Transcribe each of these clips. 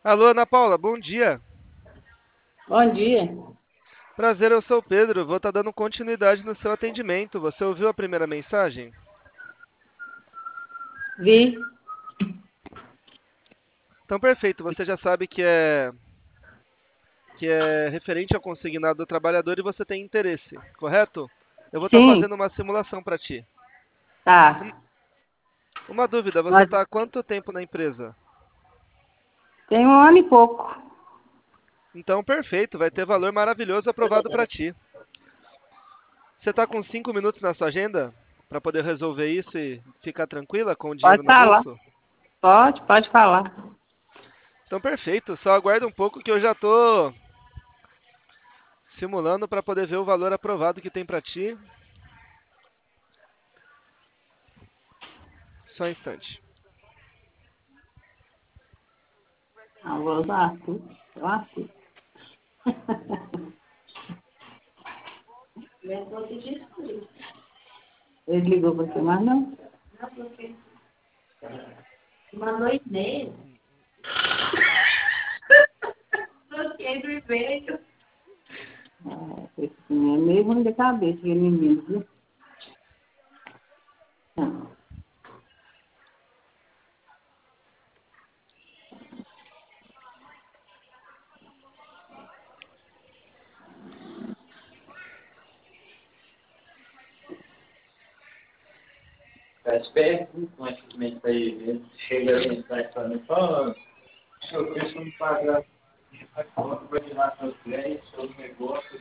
Alô, Ana Paula, bom dia. Bom dia. Prazer, eu sou o Pedro. Vou estar dando continuidade no seu atendimento. Você ouviu a primeira mensagem? Vi. Então, perfeito. Você já sabe que é referente ao consignado do trabalhador e você tem interesse, correto? Eu vou estar Sim, fazendo uma simulação para ti. tá. Um- Uma dúvida, você Nós está há quanto tempo na empresa? tem um ano e pouco. Então, perfeito. Vai ter valor maravilhoso aprovado para ti. Você está com 5 minutos na sua agenda para poder resolver isso e ficar tranquila com o dinheiro Pode no falar. bolso? Pode falar. Então, perfeito. Só aguarda um pouco que eu já tô simulando para poder ver o valor aprovado que tem para ti. Só um instante. Não, vou usar tudo. Eu acho. Ele ligou pra você, mas não? Mandou e-mail. Bloqueei do e-mail. Esse menino é meio ruim da cabeça, aquele menino, viu? Tá esperto com esses mentos aí, viu? Chega a mensagem falando, ó, seu preço não paga a conta para tirar seus créditos, seus negócios.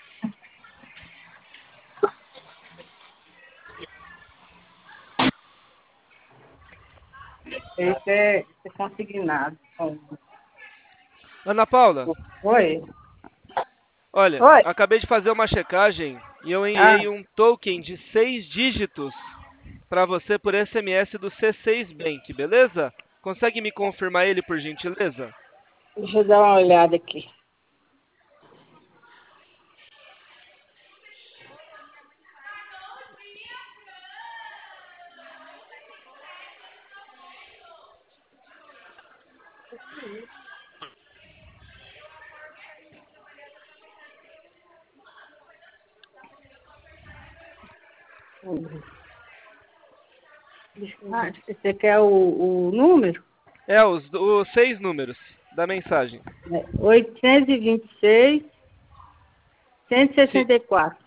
Esse é consignado. Ana Paula, Oi? olha, Oi? acabei de fazer uma checagem e eu Ah, enviei um token de 6 dígitos para você por SMS do C6 Bank, beleza? Consegue me confirmar ele por gentileza? deixa eu dar uma olhada aqui. Ah, você quer o número? É, os 6 números da mensagem. É 826, Se, 164.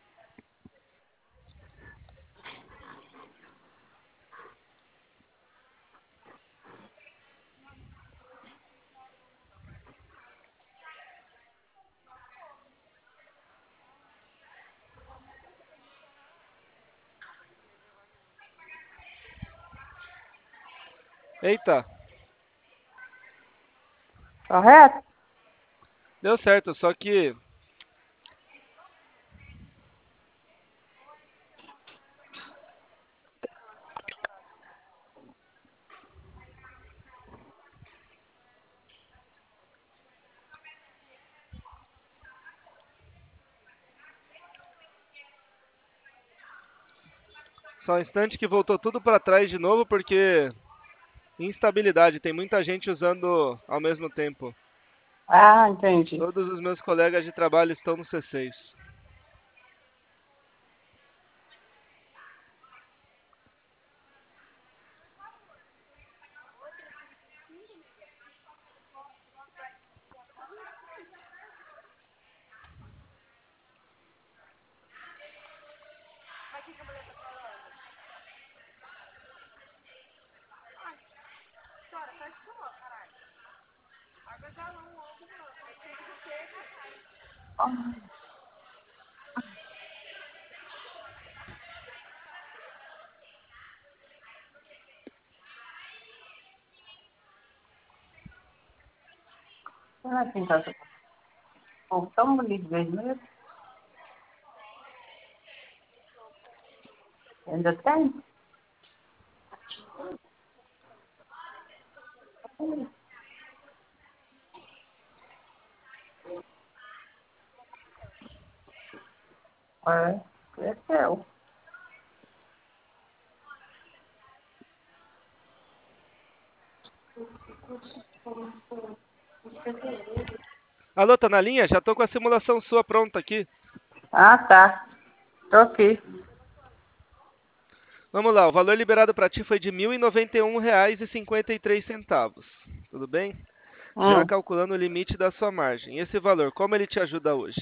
Eita, Correto? deu certo, só que só um instante que voltou tudo para trás de novo porque instabilidade, tem muita gente usando ao mesmo tempo. Ah, entendi. Todos os meus colegas de trabalho estão no C6. Será que tá tão bonito vermelho? Ainda tem? É, cresceu. Alô, tá na linha? Já tô com a simulação sua pronta aqui. Ah, tá. Tô aqui. Vamos lá, o valor liberado para ti foi de R$ 1.091,53. Tudo bem? Já Hum, calculando o limite da sua margem. Esse valor, como ele te ajuda hoje?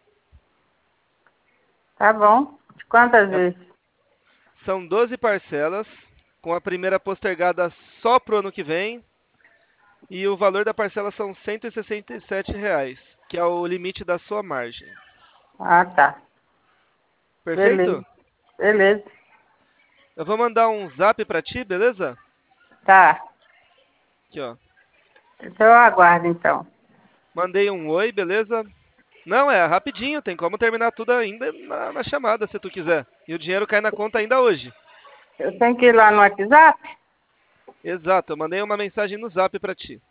tá bom. De quantas É- vezes? São 12 parcelas, com a primeira postergada só pro ano que vem, e o valor da parcela são R$ 167, que é o limite da sua margem. Ah, tá. Beleza. Perfeito? Beleza. Eu vou mandar um zap para ti, beleza? Tá. Aqui, ó. Então eu aguardo, então. Mandei um oi, beleza? Não, é rapidinho, tem como terminar tudo ainda na chamada, se tu quiser. E o dinheiro cai na conta ainda hoje. Eu tenho que ir lá no WhatsApp? Exato, eu mandei uma mensagem no zap pra ti.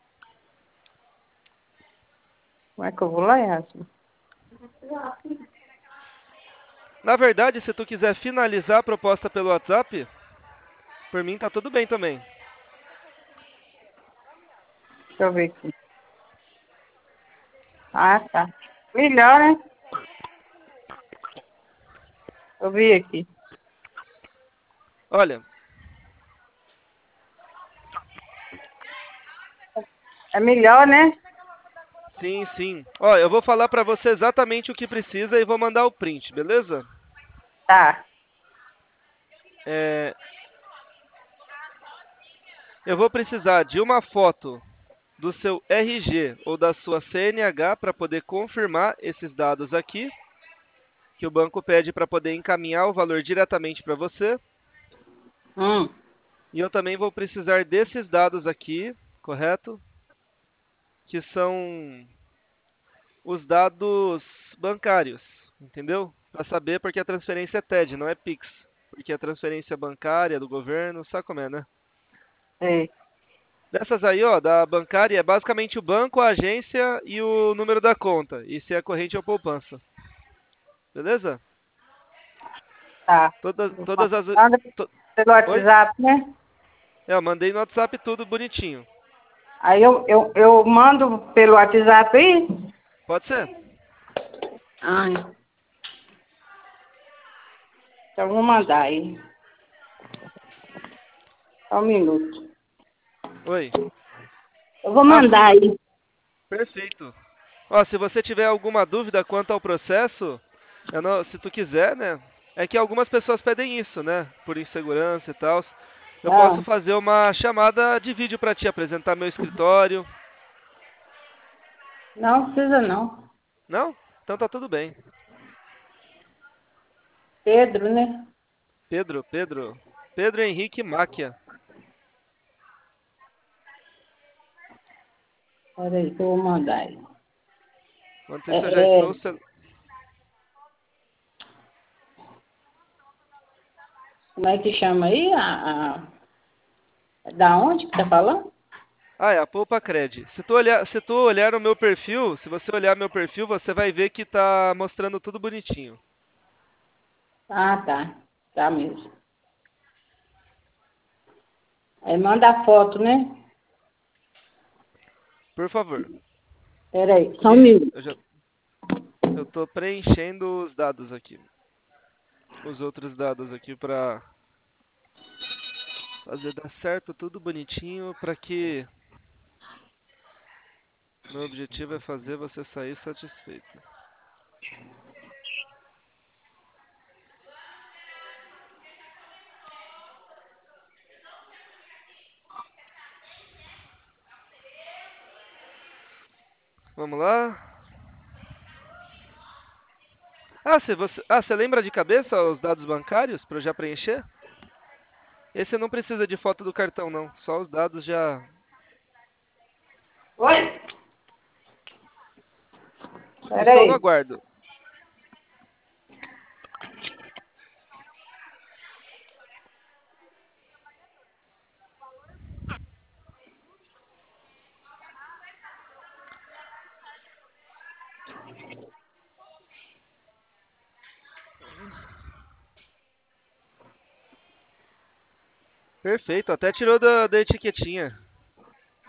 Como é que eu vou lá, Yasmin? Na verdade, se tu quiser finalizar a proposta pelo WhatsApp, por mim tá tudo bem também. Deixa eu ver aqui. Ah, tá. Melhor, né? Eu vi aqui. Olha, É melhor, né? sim, sim. Ó, eu vou falar pra você exatamente o que precisa e vou mandar o print, beleza? Tá. É, eu vou precisar de uma foto do seu RG ou da sua CNH para poder confirmar esses dados aqui, que o banco pede para poder encaminhar o valor diretamente para você. Hum. E eu também vou precisar desses dados aqui, correto? Que são os dados bancários, entendeu? Para saber porque a transferência é TED, não é Pix. Porque a transferência bancária do governo, sabe como é, né? Sei. Dessas aí, ó, da bancária é basicamente o banco, a agência e o número da conta. E se é corrente ou poupança. Beleza? Tá. Todas as. Manda to- pelo Oi? WhatsApp, né? Eu mandei no WhatsApp tudo bonitinho. Aí eu mando pelo WhatsApp aí? Pode ser? Ai, então eu vou mandar aí. Só um minuto. Oi. Eu vou Ah, mandar aí. perfeito. Ó, se você tiver alguma dúvida quanto ao processo, se tu quiser, né? É que algumas pessoas pedem isso, né? Por insegurança e tal. Eu posso Ah, fazer uma chamada de vídeo para te apresentar meu escritório. não precisa não. Não? Então tá tudo bem. Pedro, né? Pedro Henrique Máquia. Peraí que eu vou mandar aí. Enquanto isso, eu já É, estou. como é que chama aí? Da onde que tá falando? Ah, é a Poupa Cred. Se tu olhar o meu perfil, se você olhar meu perfil, você vai ver que tá mostrando tudo bonitinho. Ah, tá. Tá mesmo. Aí manda a foto, né? Por favor. Peraí, só um Que minuto. eu tô preenchendo os dados aqui. Os outros dados aqui para fazer dar certo tudo bonitinho para que meu objetivo é fazer você sair satisfeito. Vamos lá. Você lembra de cabeça os dados bancários para eu já preencher? Esse não precisa de foto do cartão não, só os dados já. Oi? Estou no Peraí. aguardo. Perfeito, até tirou da etiquetinha.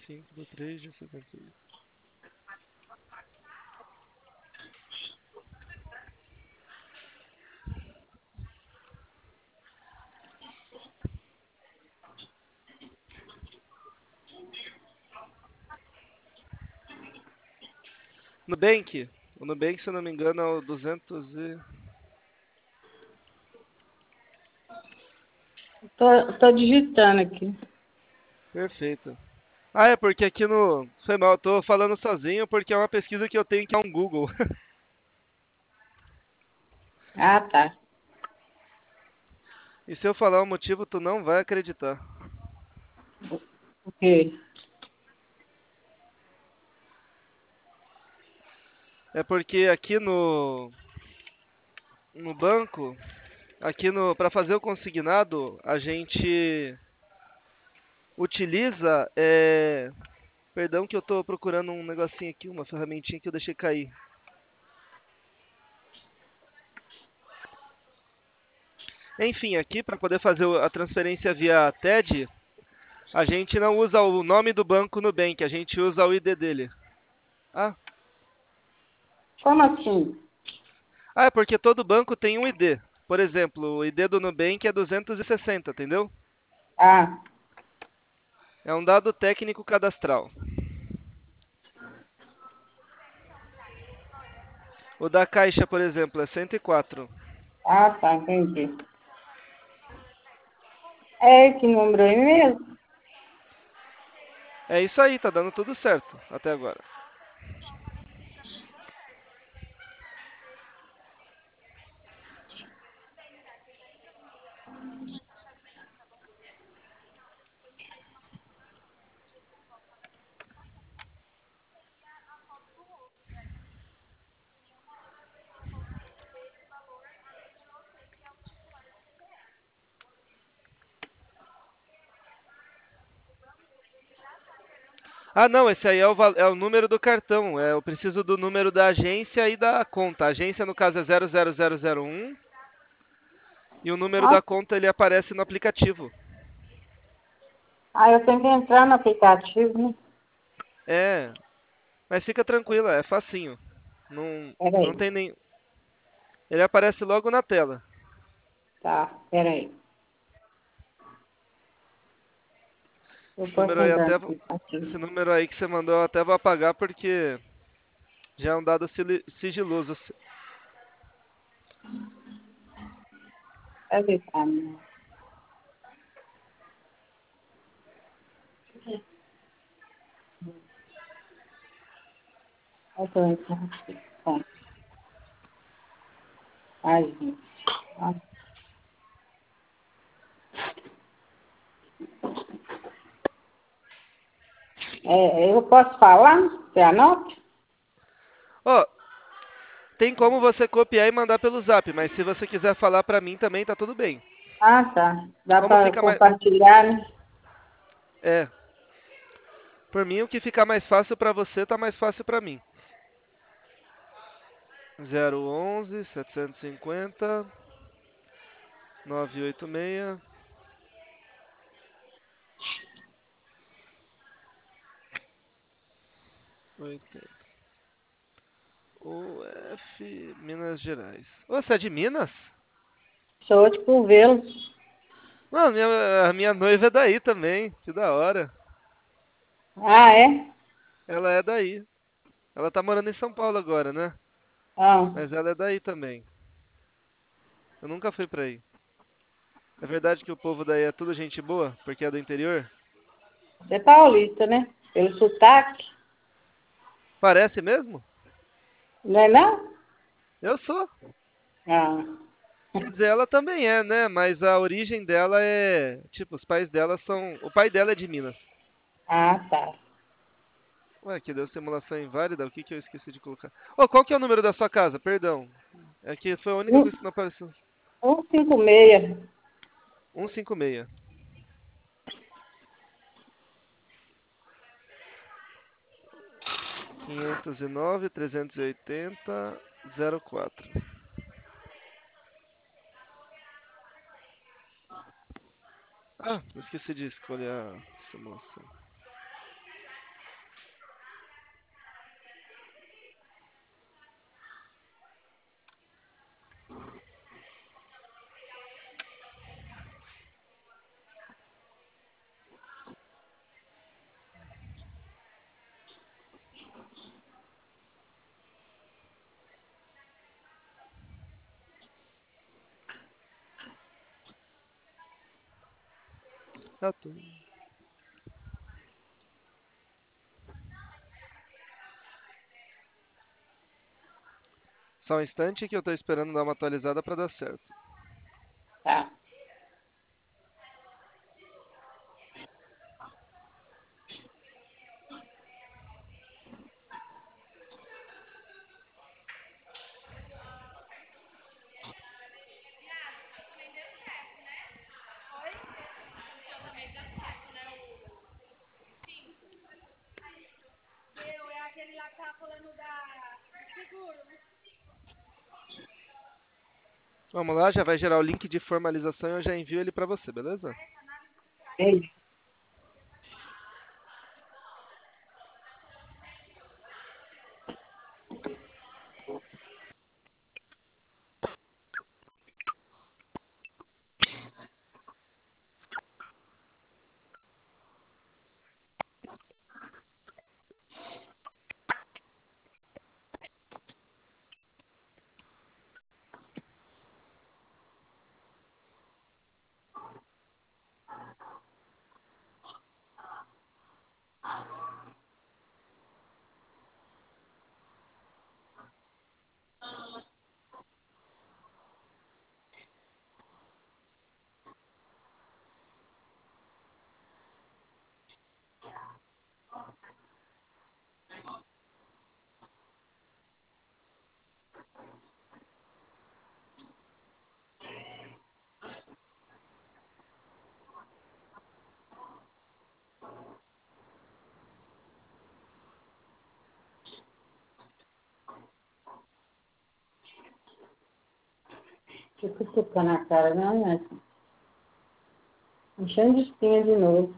5/3 de 71. Nubank. O Nubank, se eu não me engano, é o 200 e... Tô digitando aqui. Perfeito. Ah, é porque aqui no... Foi mal, eu tô falando sozinho porque é uma pesquisa que eu tenho que é um Google. Ah, tá. E se eu falar o motivo, tu não vai acreditar. O quê? É porque aqui no banco, aqui no para fazer o consignado, a gente utiliza, perdão que eu tô procurando um negocinho aqui, uma ferramentinha que eu deixei cair. Enfim, aqui para poder fazer a transferência via TED, a gente não usa o nome do banco Nubank, a gente usa o ID dele. Ah, Como assim? é porque todo banco tem um ID. Por exemplo, o ID do Nubank é 260, entendeu? Ah, É um dado técnico cadastral. O da Caixa, por exemplo, é 104. tá, entendi. É esse número aí mesmo? É isso aí, tá dando tudo certo até agora. Ah, não, esse aí é o número do cartão. Eu preciso do número da agência e da conta. A agência, no caso, é 00001 e o número Ah, da conta ele aparece no aplicativo. eu tenho que entrar no aplicativo, né? É, mas fica tranquila, é facinho. Não, não Peraí. tem nem. Ele aparece logo na tela. Tá, peraí. Eu Esse posso número aí entrar no até. aplicativo. Esse número aí que você mandou eu até vou apagar porque já é um dado sigiloso. Cadê, tá, né? Eu tô entrando aqui. Tá. Agência. Ah, eu posso falar? Você anota? Ó, tem como você copiar e mandar pelo Zap, mas se você quiser falar pra mim também, tá tudo bem. Ah, tá. Dá Como para fica mais. compartilhar, né? É, por mim o que ficar mais fácil pra você tá mais fácil pra mim. 011 750 986 80. UF Minas Gerais. Ô, você é de Minas? Sou de Curvelo. Não, a minha noiva é daí também. Que da hora. Ah, é? Ela é daí. Ela tá morando em São Paulo agora, né? Ah, Mas ela é daí também. Eu nunca fui pra aí. É verdade que o povo daí é tudo gente boa, porque é do interior? você é paulista, né? Pelo sotaque. Parece mesmo? Não é não? Eu sou. Ah, Quer dizer, ela também é, né? Mas a origem dela é. Tipo, os pais dela são. O pai dela é de Minas. tá. Ué, que deu simulação inválida? O que que eu esqueci de colocar? Ô, qual que é o número da sua casa? Perdão. É que foi a única Um, coisa que não apareceu. 156. 156. 509 380 04. Ah, esqueci de escolher a simulação. Tá tudo. Só um instante que eu tô esperando dar uma atualizada para dar certo. Tá. Vamos lá, já vai gerar o link de formalização e eu já envio ele para você, beleza? Ei, deixa eu cutucar na cara, não, né? Enchendo de espinha de novo.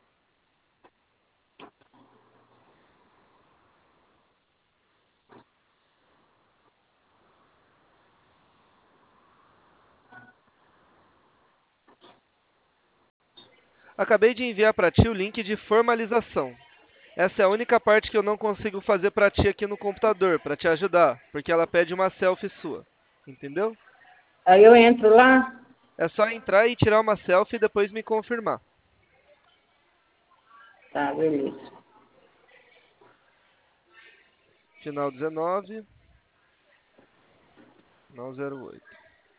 Acabei de enviar para ti o link de formalização. Essa é a única parte que eu não consigo fazer para ti aqui no computador, para te ajudar, porque ela pede uma selfie sua. Entendeu? Aí eu entro lá. É só entrar e tirar uma selfie e depois me confirmar. Tá, beleza. Final 19, final 08.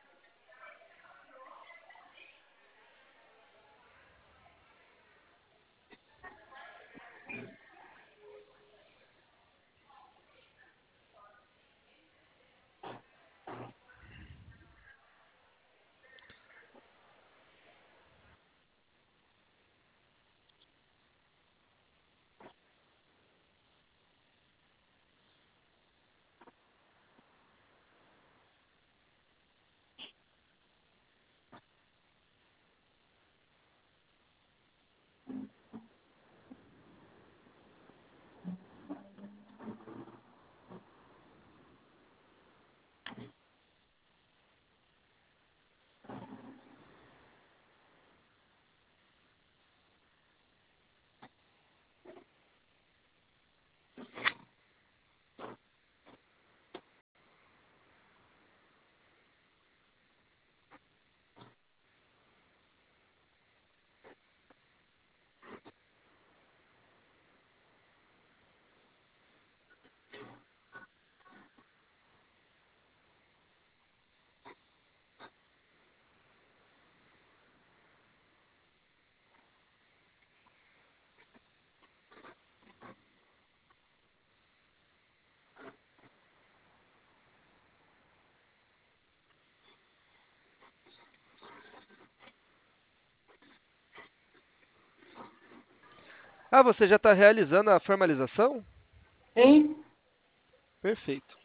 Ah, você já está realizando a formalização? Sim? Perfeito.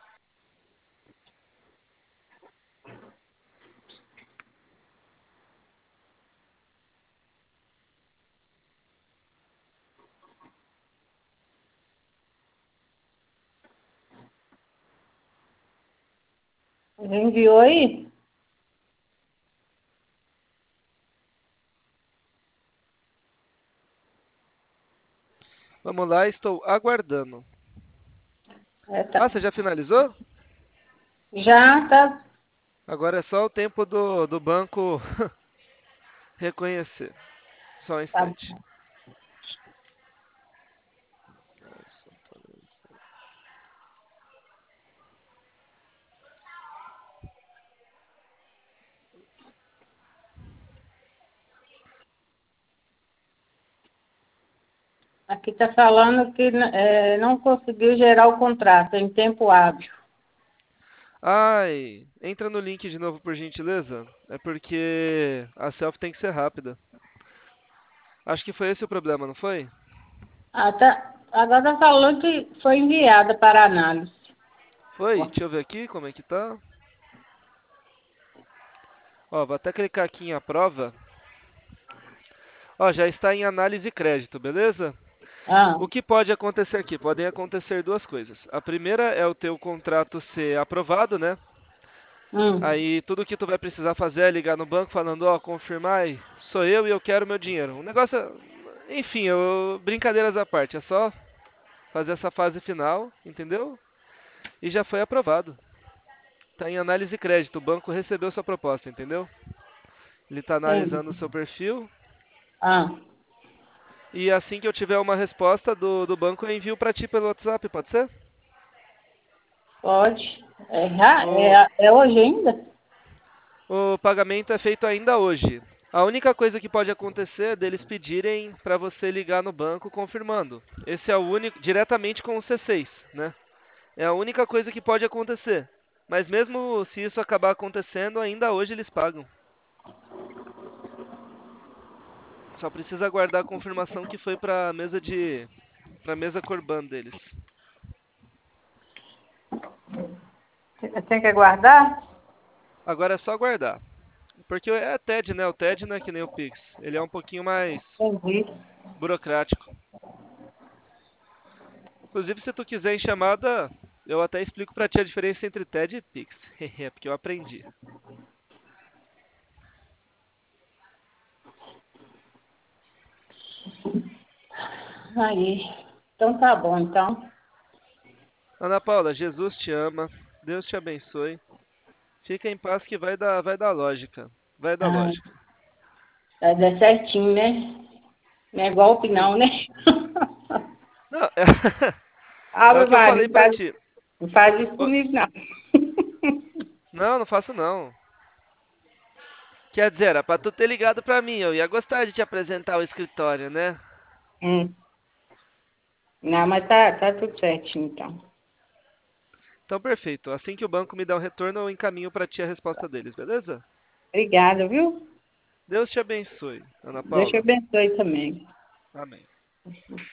Já enviou aí? Vamos lá, estou aguardando. É, Ah, tá. você já finalizou? Já tá. Agora é só o tempo do banco reconhecer. Só um Tá instante. bom. Aqui está falando que não conseguiu gerar o contrato em tempo hábil. Ai, entra no link de novo por gentileza. É porque a selfie tem que ser rápida. Acho que foi esse o problema, não foi? Agora está falando que foi enviada para análise. Foi? Deixa eu ver aqui como é que tá. Ó, vou até clicar aqui em aprova. Ó, já está em análise e crédito, beleza? Ah, O que pode acontecer aqui? Podem acontecer duas coisas. A primeira é o teu contrato ser aprovado, né? hum, Aí tudo que tu vai precisar fazer é ligar no banco falando, ó, confirmar, aí, sou eu e eu quero meu dinheiro. O negócio, enfim, brincadeiras à parte, é só fazer essa fase final, entendeu? E já foi aprovado. Tá em análise e crédito, o banco recebeu sua proposta, entendeu? Ele tá entendi. analisando o seu perfil Ah, e assim que eu tiver uma resposta do banco eu envio pra ti pelo WhatsApp, pode ser? pode. O, É hoje ainda? o pagamento é feito ainda hoje. A única coisa que pode acontecer é deles pedirem para você ligar no banco confirmando. Esse é o único, diretamente com o C6, né? É a única coisa que pode acontecer. Mas mesmo se isso acabar acontecendo, ainda hoje eles pagam. Só precisa aguardar a confirmação que foi para mesa Corban deles. Tem que aguardar? Agora é só aguardar. Porque é TED, né? O TED não é que nem o Pix. Ele é um pouquinho mais Entendi. burocrático. Inclusive, se tu quiser em chamada, eu até explico pra ti a diferença entre TED e Pix. É porque eu aprendi. Aí. Então tá bom, então. Ana Paula, Jesus te ama. Deus te abençoe. Fica em paz que vai dar lógica. Vai dar Ah, lógica. vai dar certinho, né? Não é golpe Sim. não, né? Não, é Ave o que eu Maria, falei pra ti. não faz isso Ô, comigo, não. não, não faço não. Quer dizer, era pra tu ter ligado pra mim. Eu ia gostar de te apresentar o escritório, né? Hum. Não, mas tá tudo certinho, então. Então, perfeito. Assim que o banco me dá um retorno, eu encaminho pra ti a resposta deles, beleza? Obrigada, viu? Deus te abençoe, Ana Deus te Paula. abençoe também. Amém.